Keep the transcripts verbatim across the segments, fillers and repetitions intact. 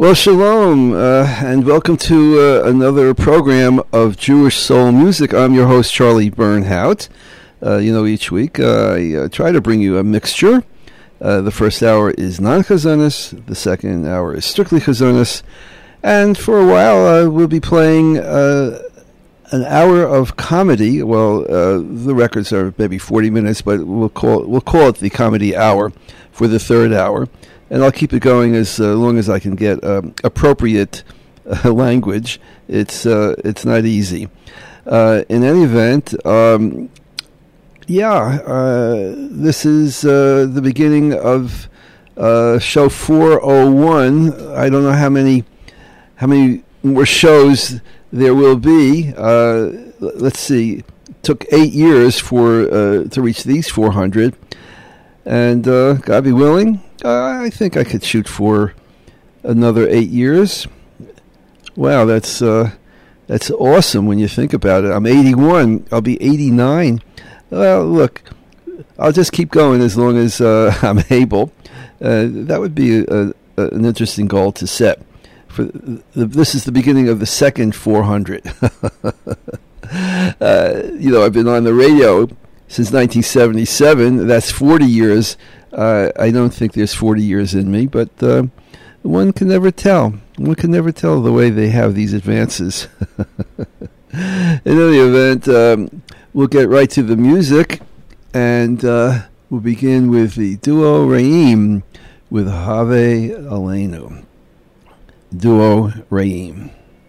Well, shalom, uh, and welcome to uh, another program of Jewish Soul Music. I'm your host, Charlie Bernhout. Uh, you know, each week uh, I uh, try to bring you a mixture. Uh, the first hour is non-chazonis, the second hour is strictly chazonis, and for a while uh, we'll be playing uh, an hour of comedy. Well, uh, the records are maybe forty minutes, but we'll call we'll call it the comedy hour for the third hour. And I'll keep it going as uh, long as I can get uh, appropriate uh, language. It's uh, it's not easy. Uh, in any event, um, yeah, uh, this is uh, the beginning of uh, show four oh one. I don't know how many how many more shows there will be. Uh, let's see. It took eight years for uh, to reach these four hundred, and uh, God be willing, Uh, I think I could shoot for another eight years. Wow, that's uh, that's awesome when you think about it. I'm eighty-one. I'll be eighty-nine. Well, look, I'll just keep going as long as uh, I'm able. Uh, that would be a, a, an interesting goal to set. For the, this is the beginning of the second four hundred. uh, you know, I've been on the radio since nineteen seventy-seven. That's forty years. Uh, I don't think there's forty years in me, but uh, one can never tell. One can never tell the way they have these advances. In any event, um, we'll get right to the music, and uh, we'll begin with the duo Reim with Have Aleinu. Duo Reim.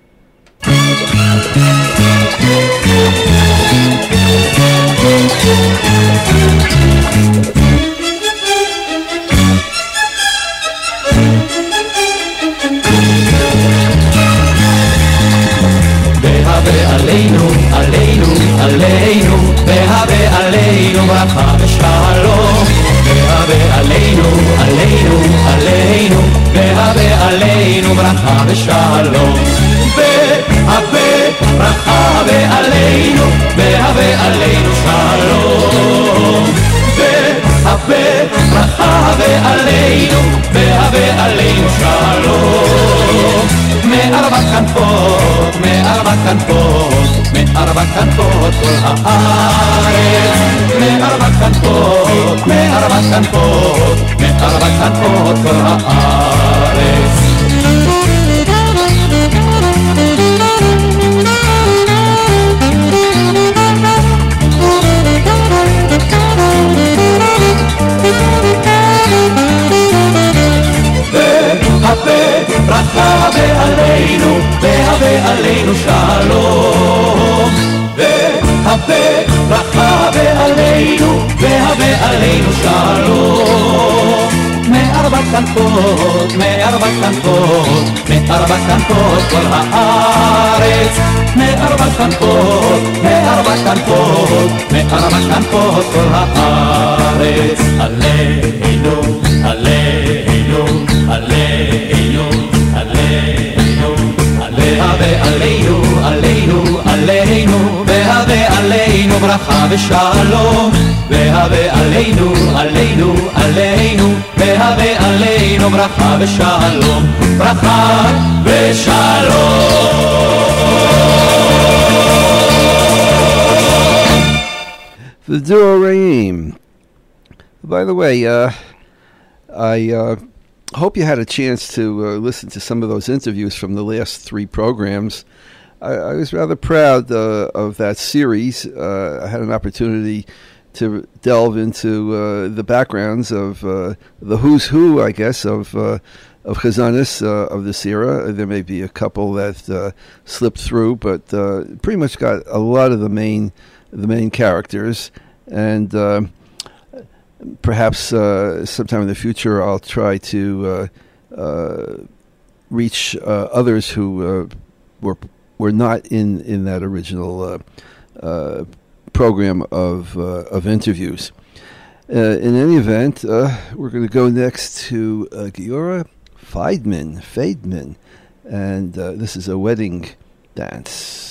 והווה עלינו, עלינו, עלינו, והווה עלינו ברכה ושלום. והווה עלינו, עלינו, עלינו, והווה עלינו ברכה ושלום. והווה ברכה ועלינו, והווה עלינו שלום. והווה ברכה ועלינו, והווה עלינו שלום. מארבע כנפות, מארבע כנפות, מארבע כנפות כל הארץ. מארבע כנפות, מארבע כנפות, מארבע כנפות כל הארץ. והווה ברכה ועלינו, והווה עלינו שלום. והווה ברכה ועלינו, והווה עלינו שלום. מארבע כנפות, מארבע כנפות, מארבע כנפות כל הארץ. מארבע כנפות, מארבע כנפות, מארבע כנפות כל הארץ. עלינו, עלינו, עלינו, עלינו, והווה עלינו, עלינו, עלינו, והווה עלינו ברכה ושלום. והווה עלינו, עלינו, עלינו, והווה עלינו ברכה ושלום. ברכה ושלום. The duo Reim. By the way, uh, I uh, hope you had a chance to uh, listen to some of those interviews from the last three programs. I, I was rather proud uh, of that series. Uh, I had an opportunity to delve into uh, the backgrounds of uh, the who's who, I guess, of uh, of Chazonis uh, of this era. There may be a couple that uh, slipped through, but uh, pretty much got a lot of the main the main characters. And uh, perhaps uh, sometime in the future, I'll try to uh, uh, reach uh, others who uh, were were not in, in that original uh, uh, program of uh, of interviews. Uh, in any event, uh, we're going to go next to uh, Giora Feidman, Feidman, and uh, this is a wedding dance.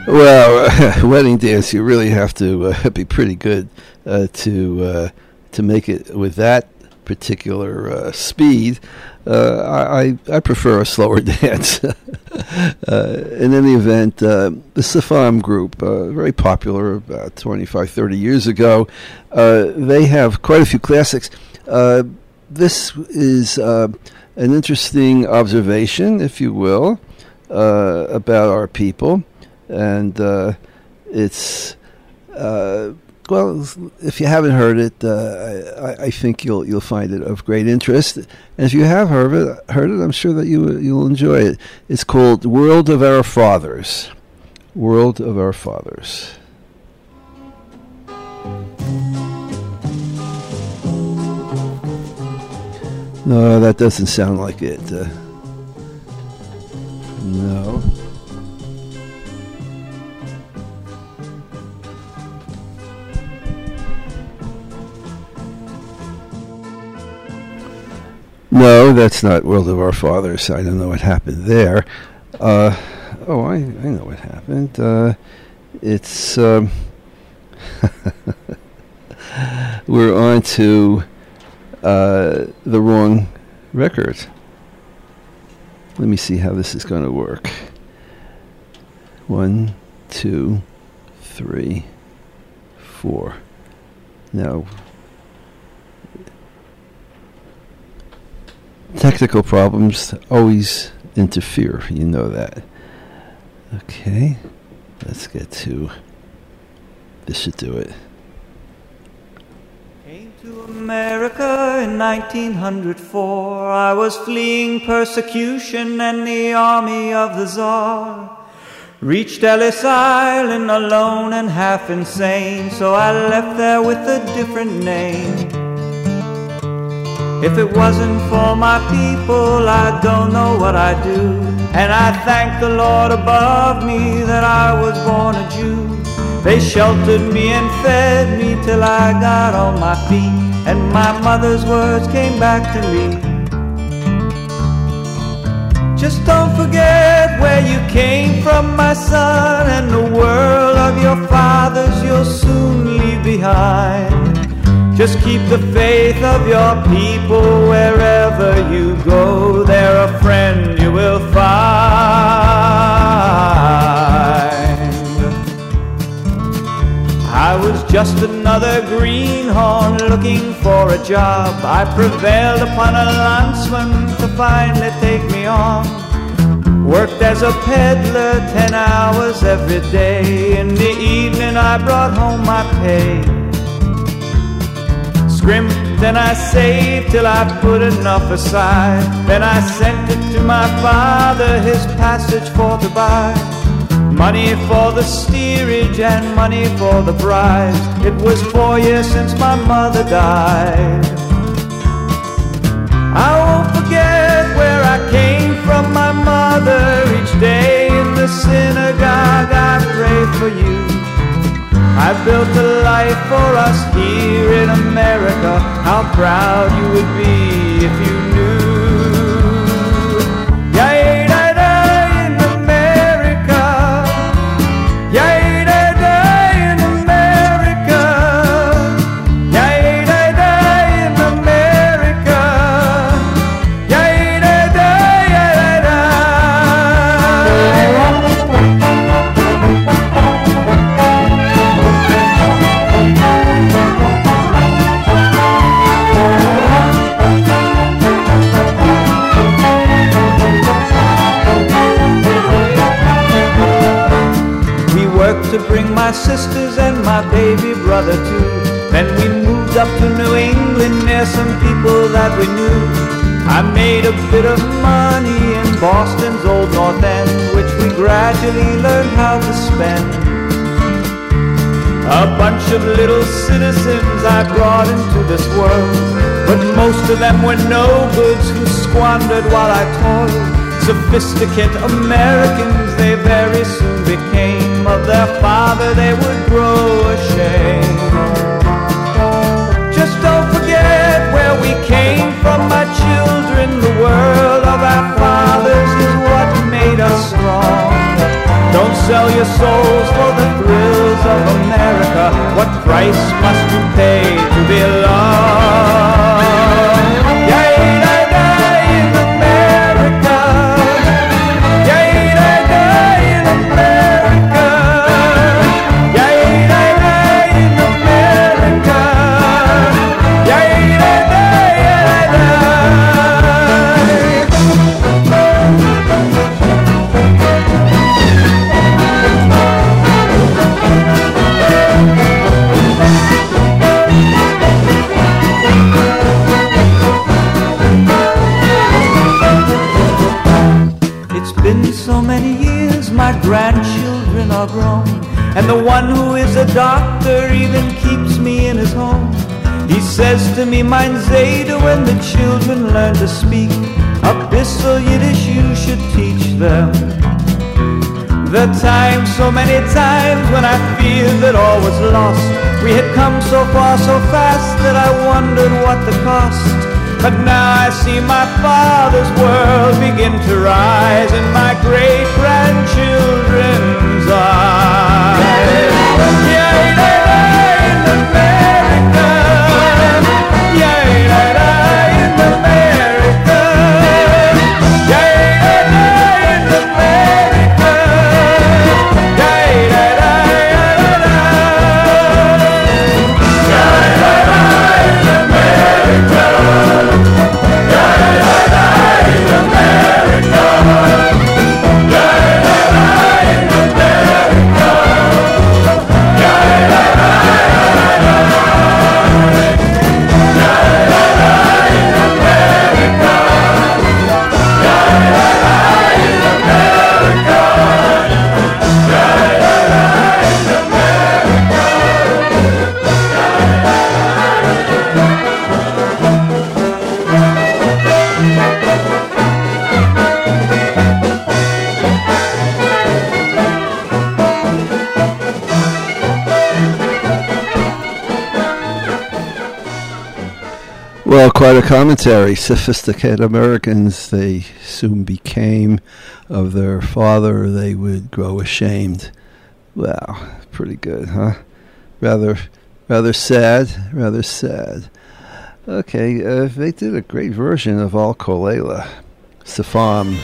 Well, uh, wedding dance, you really have to uh, be pretty good uh, to uh, to make it with that particular uh, speed. Uh, I, I prefer a slower dance. uh, in any event, uh, the Safam group, uh, very popular about twenty-five, thirty years ago, uh, they have quite a few classics. Uh, this is uh, an interesting observation, if you will, uh, about our people. And uh, it's uh, well, if you haven't heard it, uh, I, I think you'll you'll find it of great interest. And if you have heard it, heard it, I'm sure that you you'll enjoy it. It's called "World of Our Fathers." World of Our Fathers. No, that doesn't sound like it. Uh, no. No, that's not World of Our Fathers. I don't know what happened there. Uh, oh, I, I know what happened. Uh, it's... Um, we're on to uh, the wrong record. Let me see how this is going to work. One, two, three, four. Now... Technical problems always interfere, you know that. Okay, let's get to, this should do it. Came to America in nineteen oh four. I was fleeing persecution and the army of the Tsar. Reached Ellis Island alone and half insane, so I left there with a different name. If it wasn't for my people, I don't know what I'd do. And I thank the Lord above me that I was born a Jew. They sheltered me and fed me till I got on my feet, and my mother's words came back to me. Just don't forget where you came from, my son, and the world of your fathers you'll soon leave behind. Just keep the faith of your people wherever you go. They're a friend you will find. I was just another greenhorn looking for a job. I prevailed upon a landsman to finally take me on. Worked as a peddler ten hours every day. In the evening I brought home my pay. Scrimped and I saved till I put enough aside. Then I sent it to my father, his passage for to buy. Money for the steerage and money for the bribes. It was four years since my mother died. I won't forget where I came from, my mother. Each day in the synagogue I pray for you. I built a life for us here in America. How proud you would be if you knew. Yay, da, da, in America. Yay, da, da, in America. Yay, da, da, in America. Yay, da, da, ya, da, da. To bring my sisters and my baby brother too. Then we moved up to New England near some people that we knew. I made a bit of money in Boston's old North End, which we gradually learned how to spend. A bunch of little citizens I brought into this world, but most of them were no goods who squandered while I toiled. Sophisticate Americans they very soon became. Of their father they would grow ashamed. Just don't forget where we came from, my children. The world of our fathers is what made us strong. Don't sell your souls for the thrills of America. What price must you pay to be loved? Yay, die, die in America. Yay, die, die in America. Yay, die, die in America. Yay, die, die, die, die. It's been so many years, my grandchildren are grown, and the one who is a doctor even keeps me in his home. He says to me, mein Zayde, when the children learn to speak a bissel Yiddish, you should teach them. The time, so many times when I feared that all was lost, we had come so far so fast that I wondered what the cost. But now I see my father's world begin to rise in my great-grandchildren's eyes. Yay, yay, yay, in America. Yay, yay, yay, in America. Yay, yay, yay, in America. Yay, yay, yay, yay, yay, in America. Well, quite a commentary. Sophisticated Americans, they soon became. Of their father, they would grow ashamed. Wow, pretty good, huh? Rather, rather sad, rather sad. Okay, uh, they did a great version of Al Kolela. Safam.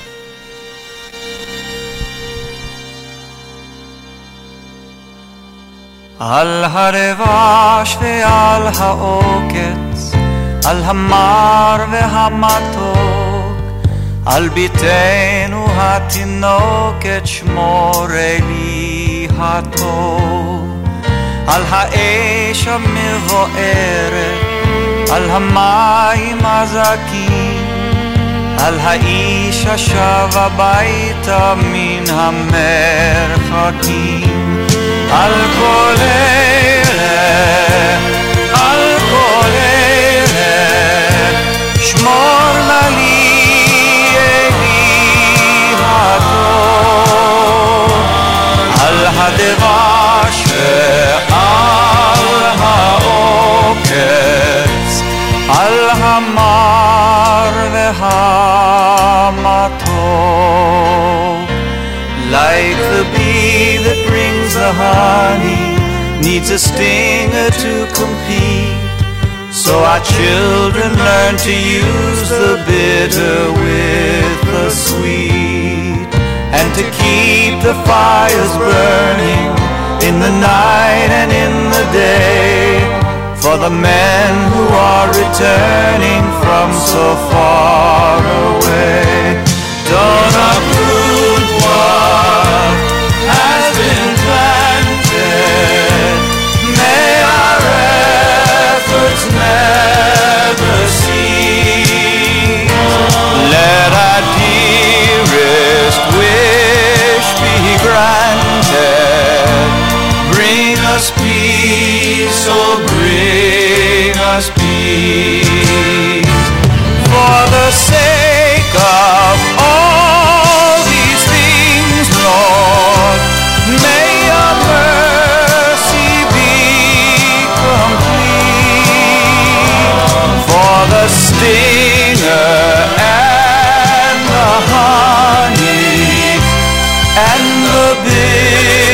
Al harvash ve'al ha'oketz, al hamar ve'hamatok, al bitenu hatinoket shmor eli hatov, al ha'esh ha'mevo'eret, al hamayim hazakim, al ha'ish hashav habayta min hamerchakim. Al kol eleh, al kol eleh, shmor na li eli hatov, al hadeva she'al ha'oketz, al hamar ve'hamatov. Like the bee that brings the honey needs a stinger to compete, so our children learn to use the bitter with the sweet, and to keep the fires burning in the night and in the day, for the men who are returning from so far away. Don't uproot what has been planted, may our efforts never cease. Let our dearest wish be granted, bring us peace, oh bring us peace. For the sake of all these things, Lord, may your mercy be complete. For the stinger and the honey and the bitter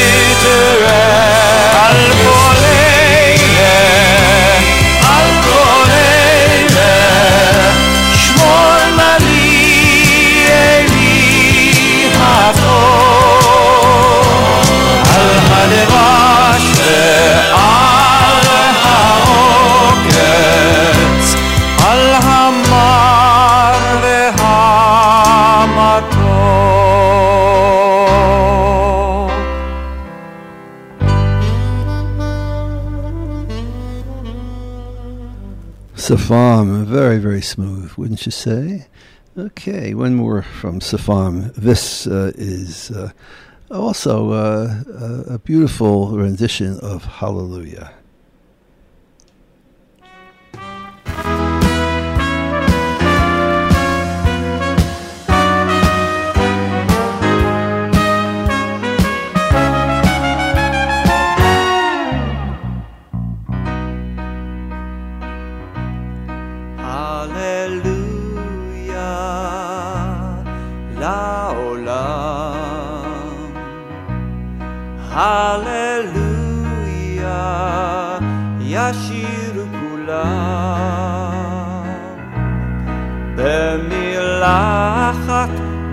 Safam, very, very smooth, wouldn't you say? Okay, one more from Safam. This uh, is uh, also uh, a beautiful rendition of Hallelujah. הללויה, ישירו כולם, במילה אחת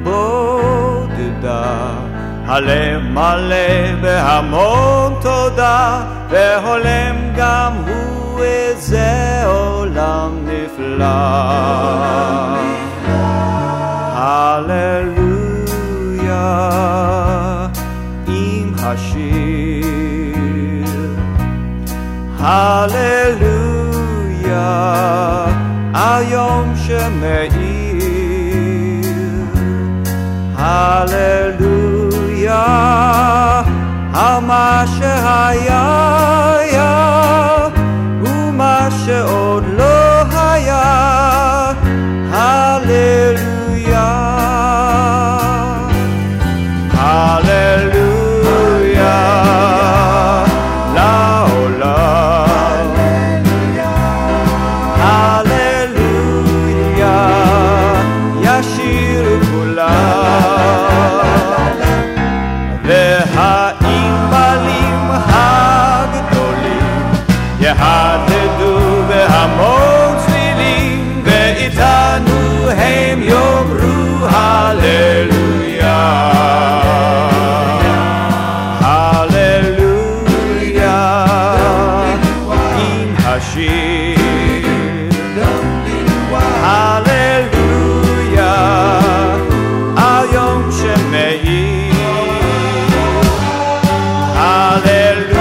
בודדה, הלב מלא בהמון תודה, והולם גם הוא איזה עולם נפלא. הללויה, השיר הללויה על יום שמאיר הללויה על מה שהיה היה ומה שעוד לא היה הללויה הללויה יהדהדו בהמון צלילים ואיתנו הם יאמרו הללויה הללויה עם השיר הללויה על יום שמאיר הללויה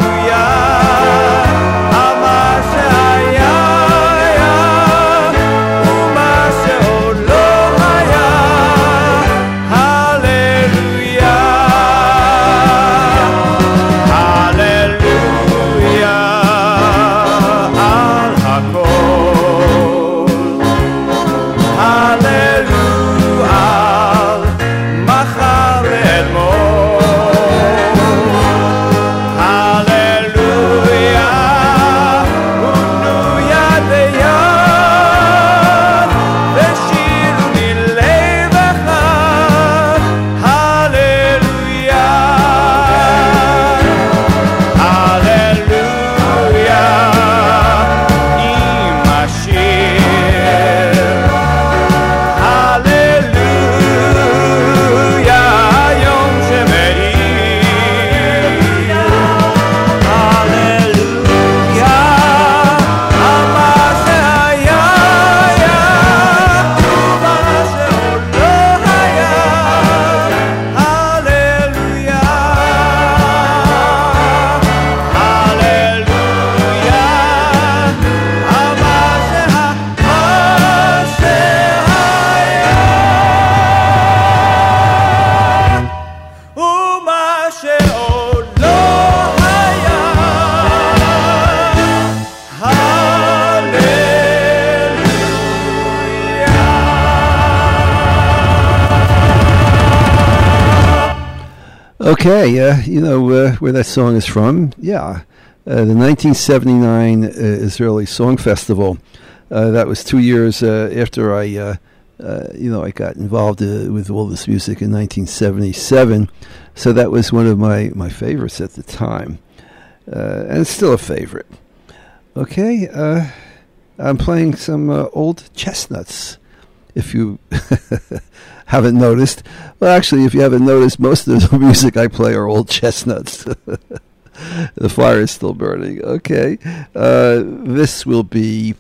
Okay, uh, you know uh, where that song is from? Yeah, uh, the nineteen seventy-nine uh, Israeli Song Festival. Uh, that was two years uh, after I, uh, uh, you know, I got involved uh, with all this music in nineteen seventy-seven. So that was one of my, my favorites at the time, uh, and it's still a favorite. Okay, uh, I'm playing some uh, old chestnuts. If you haven't noticed. Well, actually, if you haven't noticed, most of the music I play are old chestnuts. The fire is still burning. Okay. Uh, this will be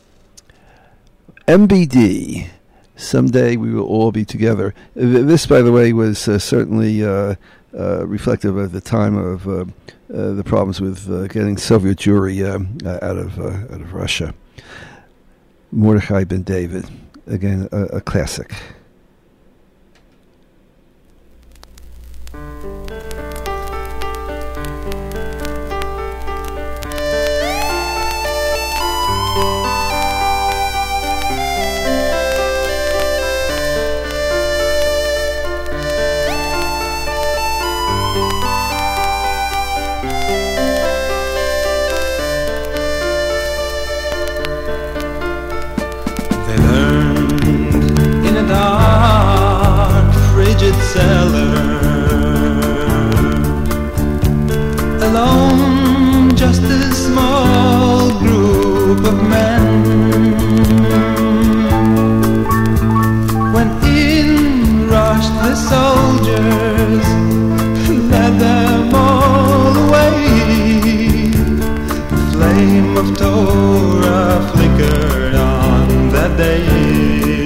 M B D. Someday we will all be together. This, by the way, was uh, certainly uh, uh, reflective of the time of uh, uh, the problems with uh, getting Soviet Jewry uh, uh, out of uh, out of Russia. Mordechai Ben David. Again, a, a classic. Cellar, alone, just a small group of men. When in rushed the soldiers, led them all away. The flame of Torah flickered on that day.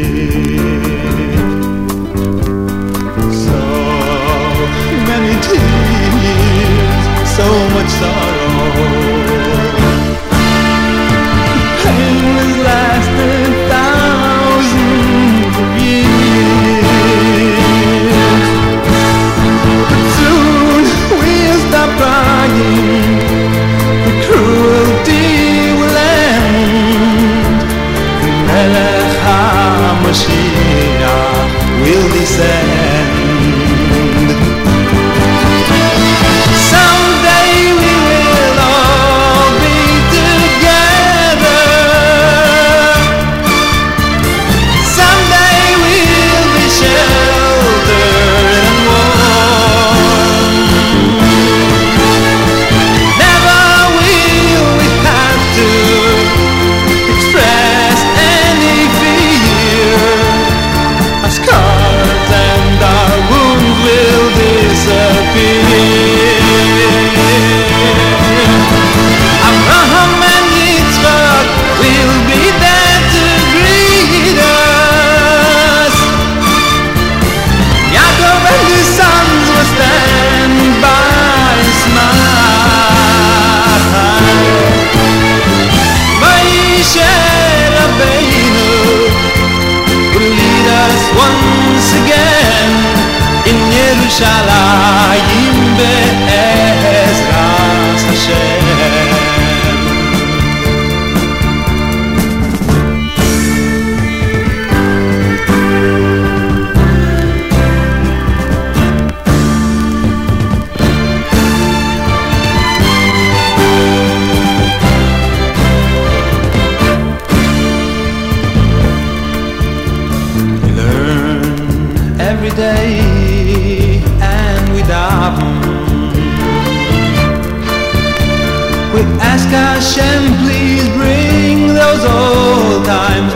So much sorrow. Pain has lasted thousands of years. But soon we'll stop crying. The cruelty will end. Melech HaMashiach will descend. Once again in Yerushalayim be'ezras Hashem. Every day, and we daven. We ask Hashem, please bring those old times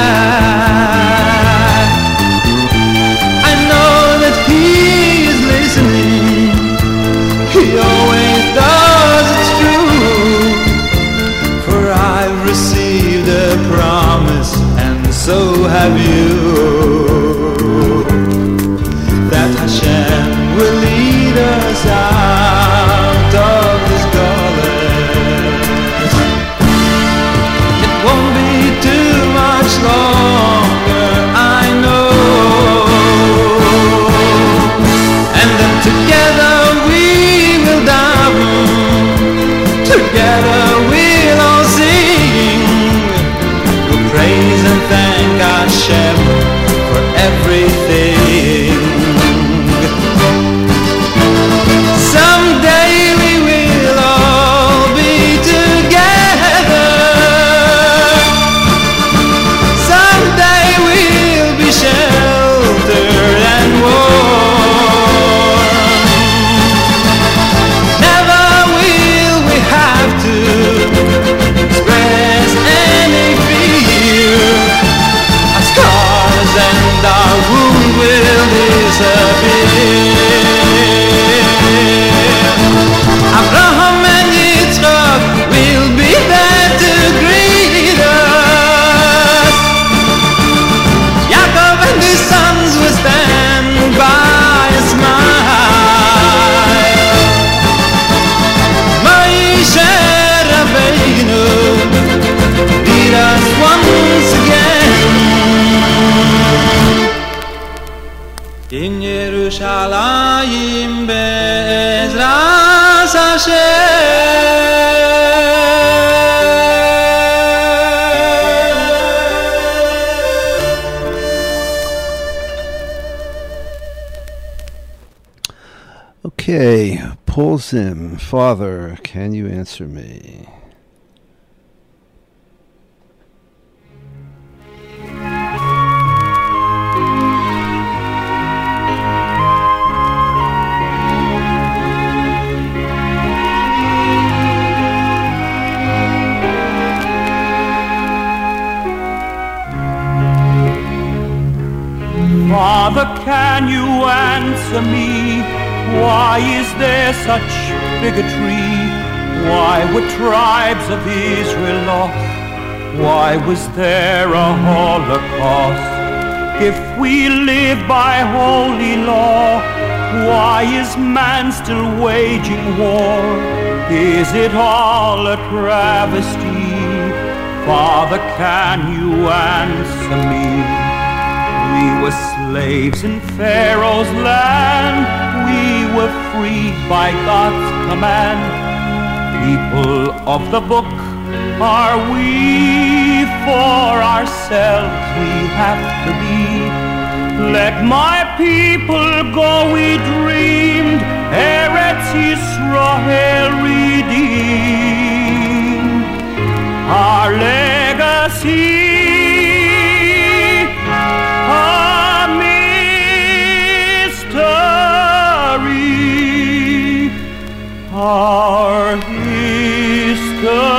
back. I know that He is listening. He always does, it's true. For I've received a promise, and so have you. That Hashem will lead us out of this gullet. It won't be too much longer, I know. And then together we will daven, together we'll all sing. We'll praise and thank Hashem for everything. Someday we will all be together. Someday we'll be sheltered and warm. Never will we have to express any fear. Our scars and our wound will heal. B'ez Okay, Paul Zim, Father, can you answer me? Father, can you answer me? Why is there such bigotry? Why were tribes of Israel lost? Why was there a Holocaust? If we live by holy law, why is man still waging war? Is it all a travesty? Father, can you answer me? We were slaves in Pharaoh's land. We were freed by God's command. People of the book are we? For ourselves we have to be. Let my people go, we dreamed. Eretz Yisrael redeemed. Our legacy, our history.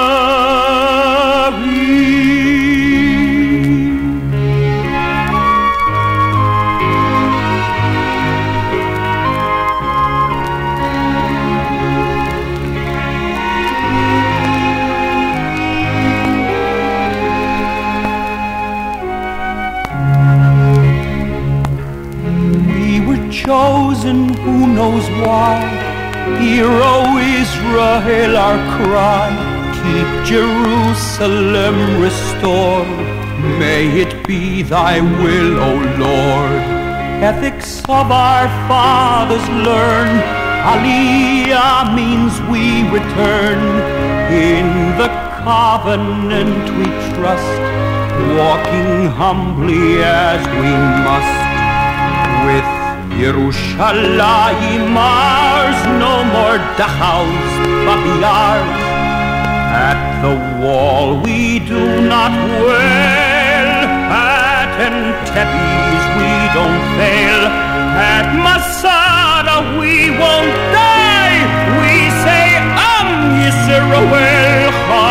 We were chosen, who knows why? Hear, O Israel, our cry. Keep Jerusalem restored. May it be thy will, O Lord. Ethics of our fathers learn. Aliyah means we return. In the covenant we trust, walking humbly as we must. With Yerushalayim ours, no more Dachaus, but ours. At the wall we do not wail, at Entebes we don't fail, at Masada we won't die. We say Am Yisrael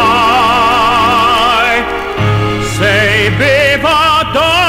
Chai. Say Bevadai.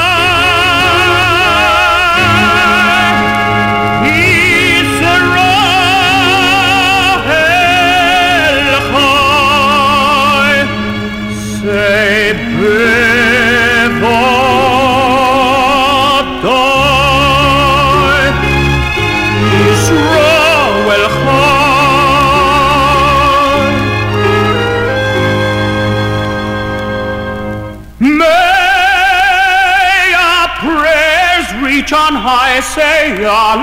On high say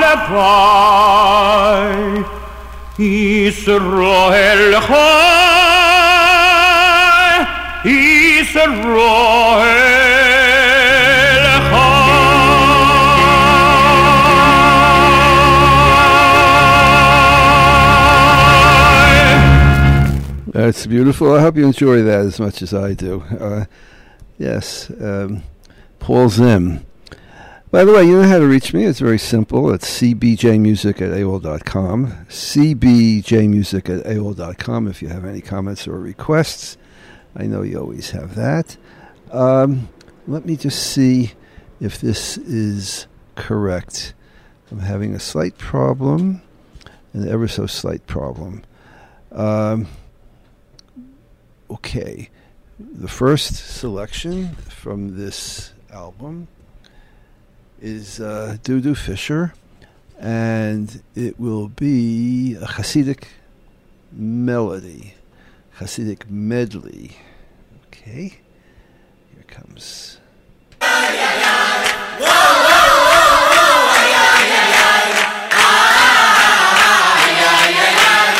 Alevai Yisrael Chai Yisrael Chai. That's beautiful. I hope you enjoy that as much as I do. Uh, yes, um, Paul Zim. By the way, you know how to reach me. It's very simple. It's c b j music at a o l dot com. c b j music at a o l dot com if you have any comments or requests. I know you always have that. Um, let me just see if this is correct. I'm having a slight problem, an ever so slight problem. Um, okay. The first selection from this album is uh, Dudu Fisher, and it will be a Hasidic melody, Hasidic medley. Okay, here comes. Whoa, whoa, whoa, whoa, ay, ay, ay, ay, ay, ay, ay, ay, ay.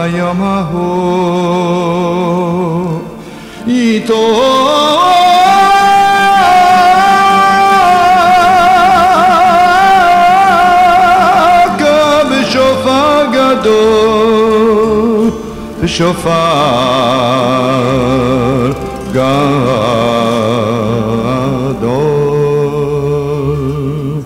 ביום ההוא איתו בשופר גדול בשופר גדול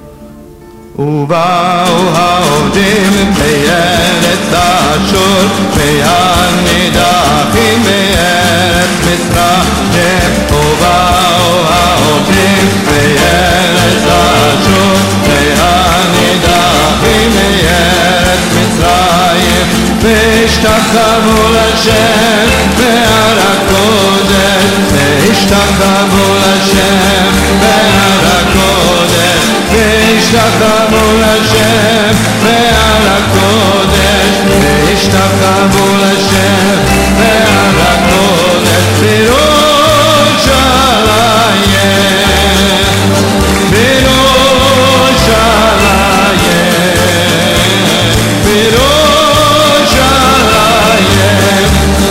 ובאו העובדים בארץ אשור והנידחים בארץ מצרים ובאו העובדים בארץ אשור והנידחים בארץ מצרים והשתחוו להשם בהר הקודש והשתחוו להשם בהר הקודש והשתחוו להשם בהר הקודש והשתחוו להשם בהר הקודש בירושלים בירושלים בירושלים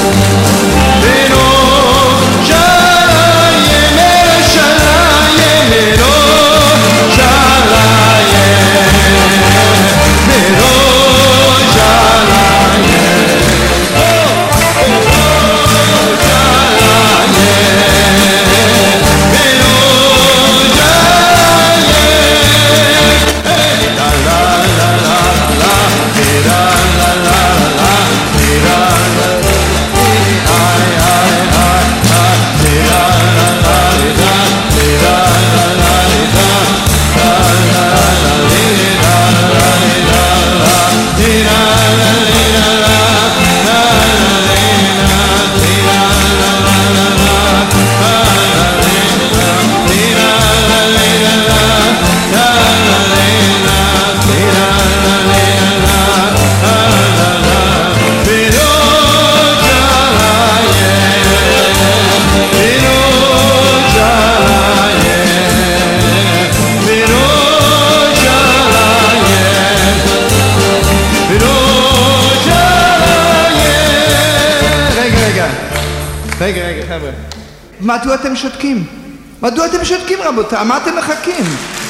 רגע, רגע, חבר'ה. מדוע אתם שותקים? מדוע אתם שותקים, רבותיי? מה אתם מחכים?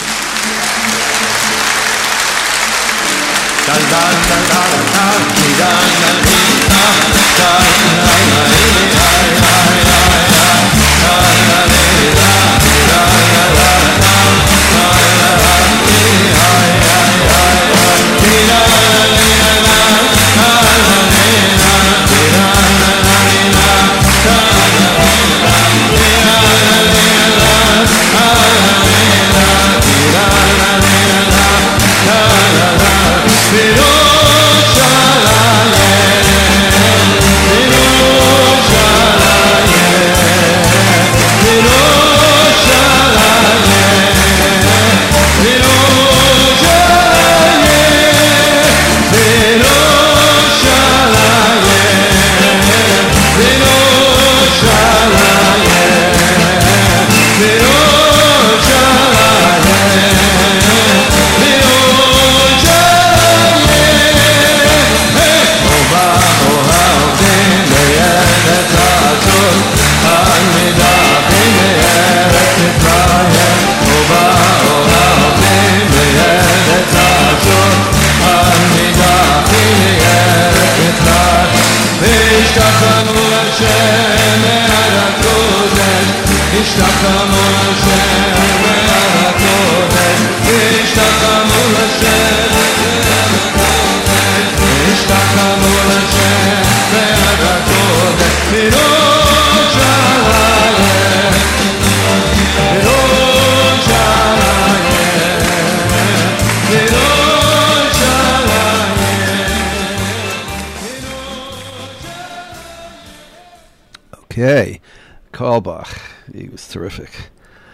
Okay, Carlbach, he was terrific.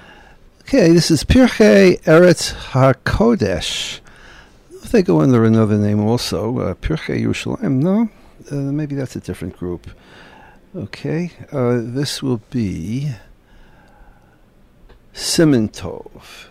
Okay, this is Pirkei Eretz HaKodesh. If they go under another name also, uh, Pirkei Yerushalayim, no? Uh, maybe that's a different group. Okay, uh, this will be Siman Tov.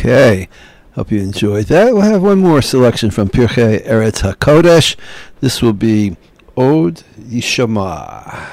Okay. Hope you enjoyed that. We'll have one more selection from Pirkei Eretz HaKodesh. This will be Od Yishama.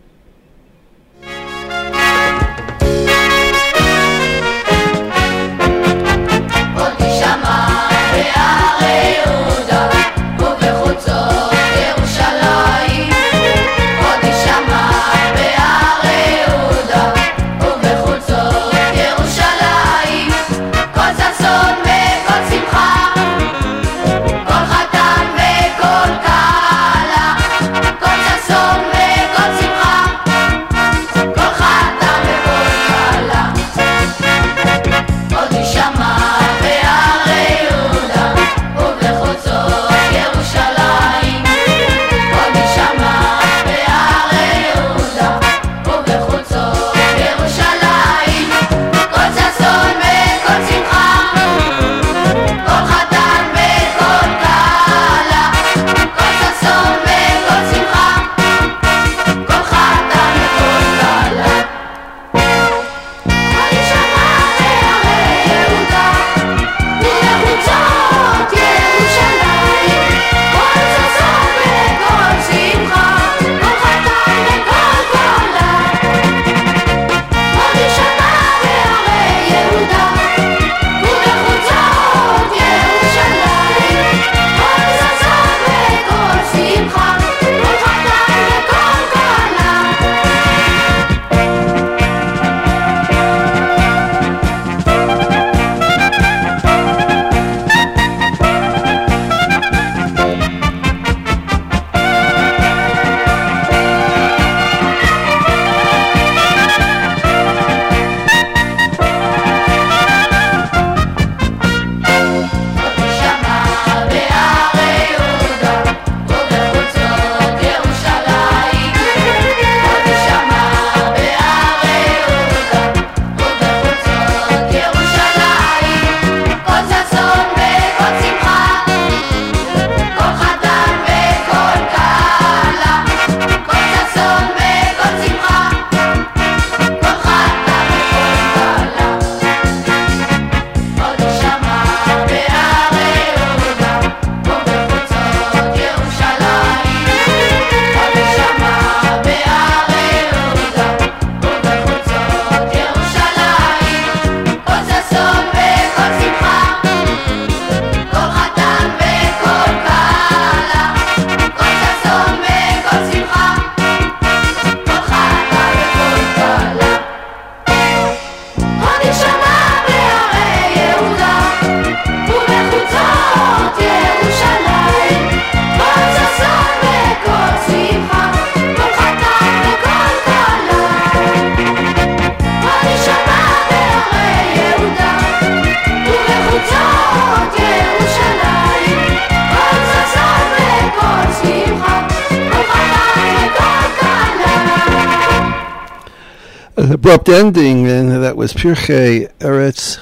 An abrupt ending, and that was Pirkei Eretz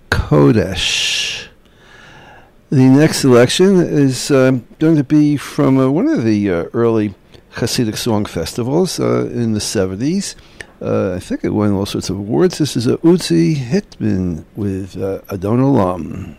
HaKodesh. The next selection is uh, going to be from uh, one of the uh, early Hasidic song festivals uh, in the seventies. Uh, I think it won all sorts of awards. This is a Uzi Hitman with uh, Adon Olam.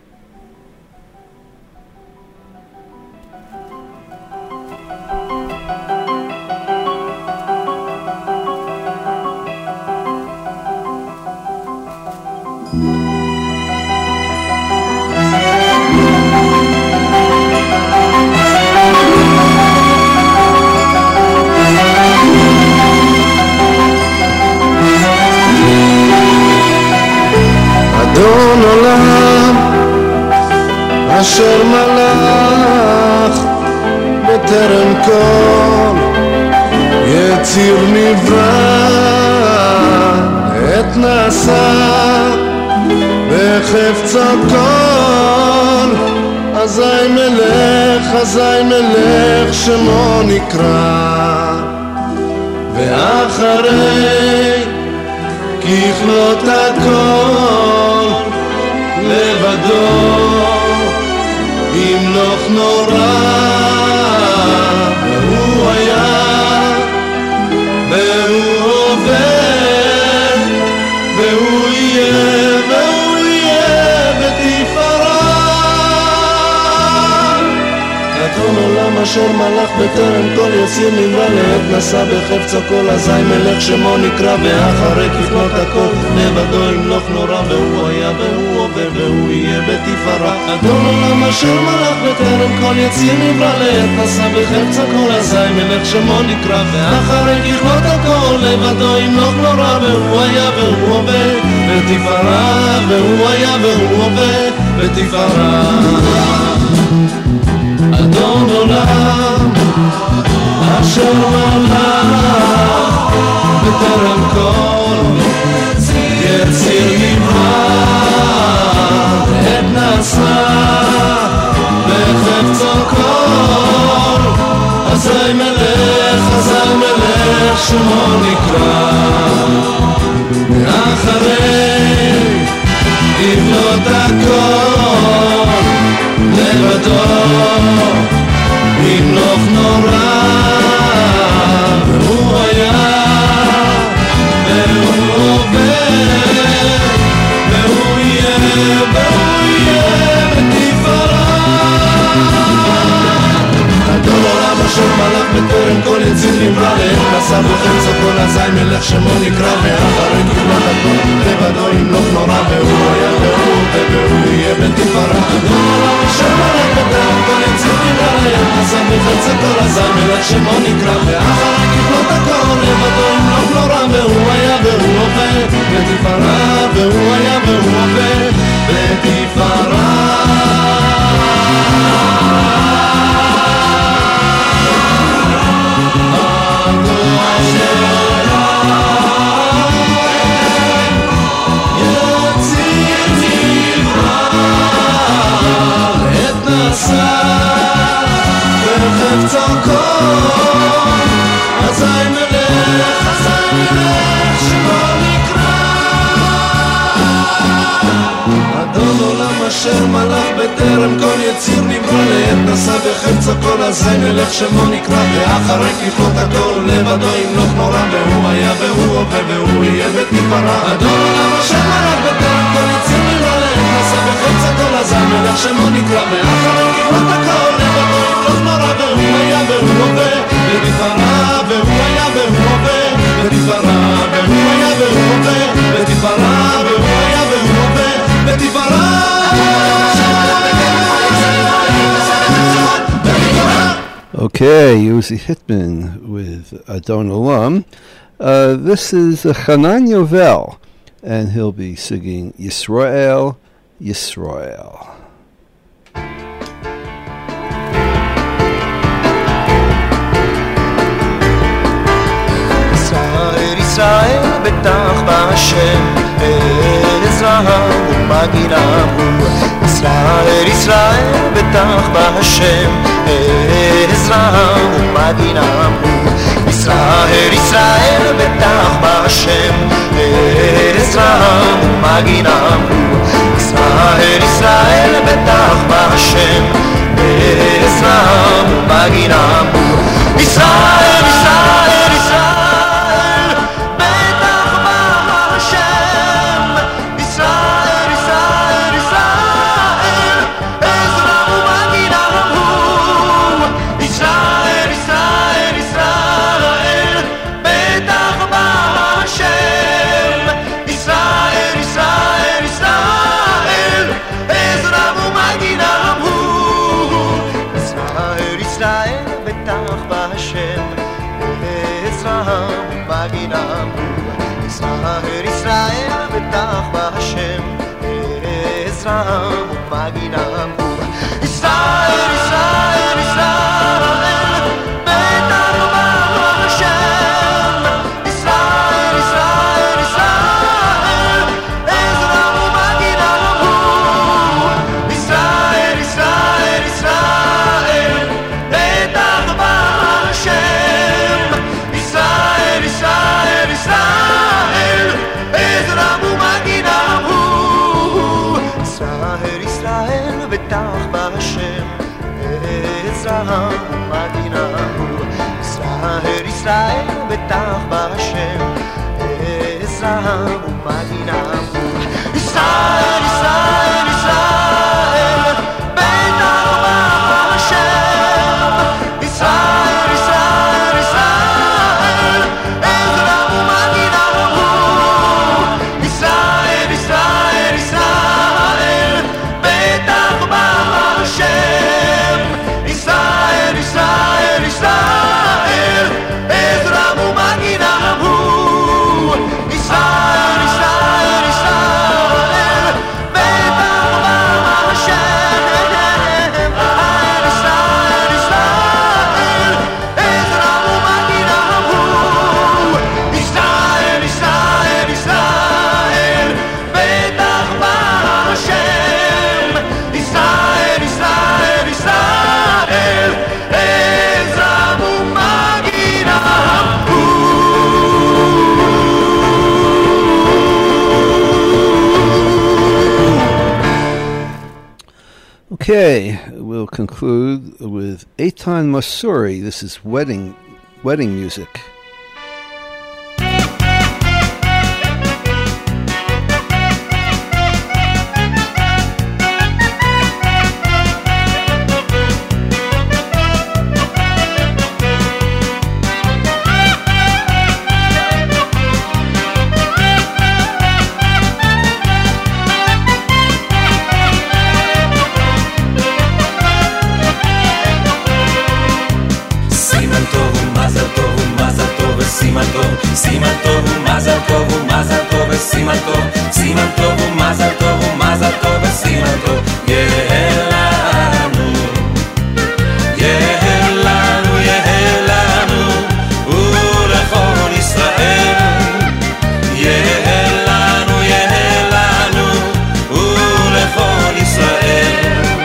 אדון עולם אשר מלך בטרם כל יציר נברא את נעשה בחפצו כל אזי מלך אזי מלך שמו נקרא ואחרי ככלות הכל לבדו ימלוך נורא והוא היה והוא הווה והוא יהיה והוא יהיה אשר מלך בטרם כל יציר נברא לעת נשא בחפצו כל אזי מלך שמו נקרא ואחרי כפלות הכל לבדו ימלוך נורא והוא היה והוא עובר והוא יהיה בתפארה אדון עולם אשר מלך בטרם כל יציר נברא לעת נשא בחפצו כל אזי מלך שמו נקרא ואחרי כפלות הכל לבדו ימלוך נורא והוא היה והוא עובר בתפארה והוא היה והוא עובר בתפארה אדון עולם אשר מלך בטרם כל יציר נברא עת נשא בחפצו כל אזי מלך אזי מלך שמו נקרא ואחרי כפלות הכל לבדו ימלוך נורא והוא היה והוא עובר והוא יהיה והוא יהיה בתפארה אדון עולם אשר מלך בטרם כל יציר נברא לעת נשא בחפצו כל אזי מלך שמו נקרא ואחרי כפלות הכל לבדו ימלוך נורא והוא היה והוא עובר והוא יהיה בתפארה אדון עולם אשר מלך בטרם כל יציר נברא לעת נשא בחפצו כל אזי מלך שמו נקרא ואחרי כפלות הכל לבדו ימלוך נורא והוא היה והוא עובר בתפארה והוא היה והוא עובר בתפארה בחפצו כל אזי מלך אזי מלך שמו נקרא אדון עולם אשר מלך בטרם כל יציר נברא לעת נשא בחפצו כל אזי מלך שמו נקרא ואחרי כפלות הכל לבדו ימלוך נורא והוא היה והוא עובר והוא יהיה בתפארה אדון עולם אשר מלך בטרם כל יציר נברא לעת נשא בחפצו כל אזי מלך שמו נקרא ואחרי כפלות הכל לבדו ימלוך נורא והוא היה והוא עובר בתפארה והוא היה והוא עובר בתפארה והוא היה והוא עובר בתפארה והוא היה והוא עובר בתפארה Okay, Uzi Hitman with Adon Olam. Uh, this is uh, Hanan Yovel, and he'll be singing Yisrael, Yisrael. Israel, Israel, betach b'Hashem, Ezra u'maginahu. Israel, Israel, betach b'Hashem, Ezra u'maginahu. Israel, Israel, betach b'Hashem, Ezra u'maginahu. Israel, Israel, betach b'Hashem, Ezra u'maginahu. Israel, Israel, Israel, betach b'Hashem, Israel, Israel, Israel, Ezra u'maginahu. Israel, Israel, Israel, betach b'Hashem, Israel, Israel, Israel, Ezra u'maginahu. Israel, Israel, betach b'Hashem, Ezra u'maginahu. Israel, Israel, betach b'Hashem, Ezra u'maginahu. Israel, Israel, Israel, betach b'Hashem, Israel, Israel, Israel, Ezra u'maginahu. Israel, Israel, Israel, betach b'Hashem, Israel, Israel, Israel, Ezra u'maginahu. Israel, Israel, betach b'Hashem, Ezra u'maginahu. Israel, Israel, betach b'Hashem, Ezra u'maginahu. Israel, Israel, Israel, betach b'Hashem, Okay, we'll conclude with Eitan Masuri. This is wedding, wedding music. סימן טוב, סימן טוב ומזל טוב ומזל טוב וסימן טוב, סימן טוב ומזל טוב ומזל טוב וסימן טוב, יהיה לנו, יהיה לנו, יהיה לנו, ולכל ישראל, יהיה לנו, יהיה לנו, ולכל ישראל.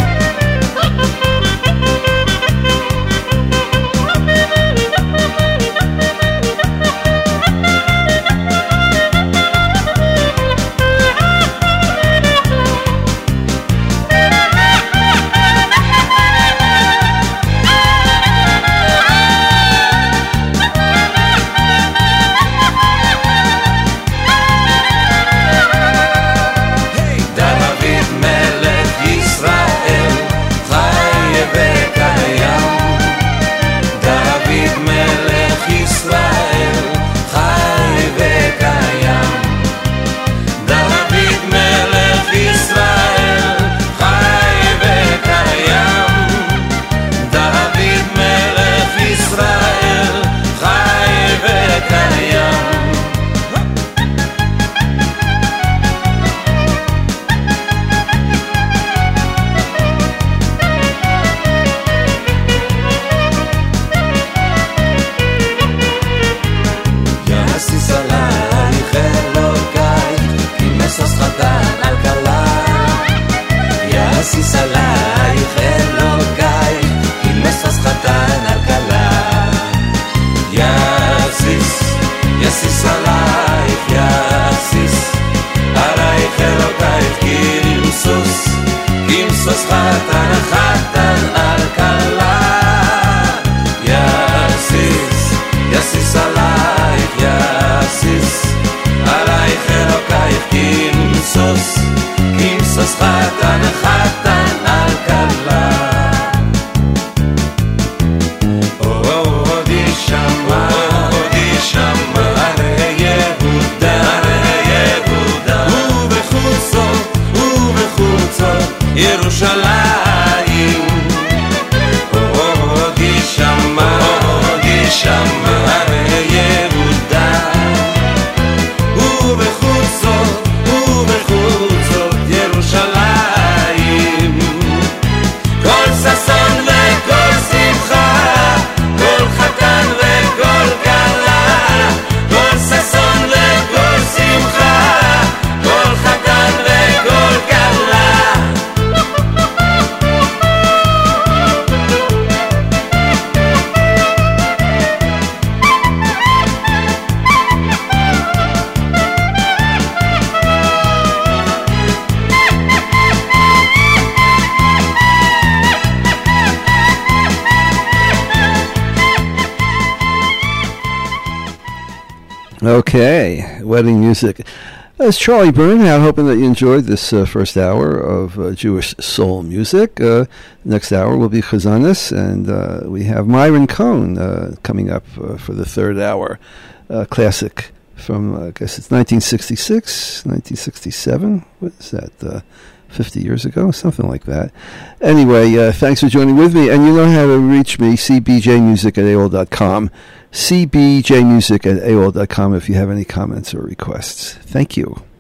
Okay, wedding music. It's Charlie Bernhardt, hoping that you enjoyed this uh, first hour of uh, Jewish soul music. Uh, next hour will be Chazanis, and uh, we have Myron Cohn uh, coming up uh, for the third hour. Uh, classic from, uh, I guess it's nineteen sixty-six, nineteen sixty-seven. What is that? Uh, fifty years ago? Something like that. Anyway, uh, thanks for joining with me, and you know how to reach me, c b j music at a o l dot com. c b j music at a o l dot com if you have any comments or requests. Thank you.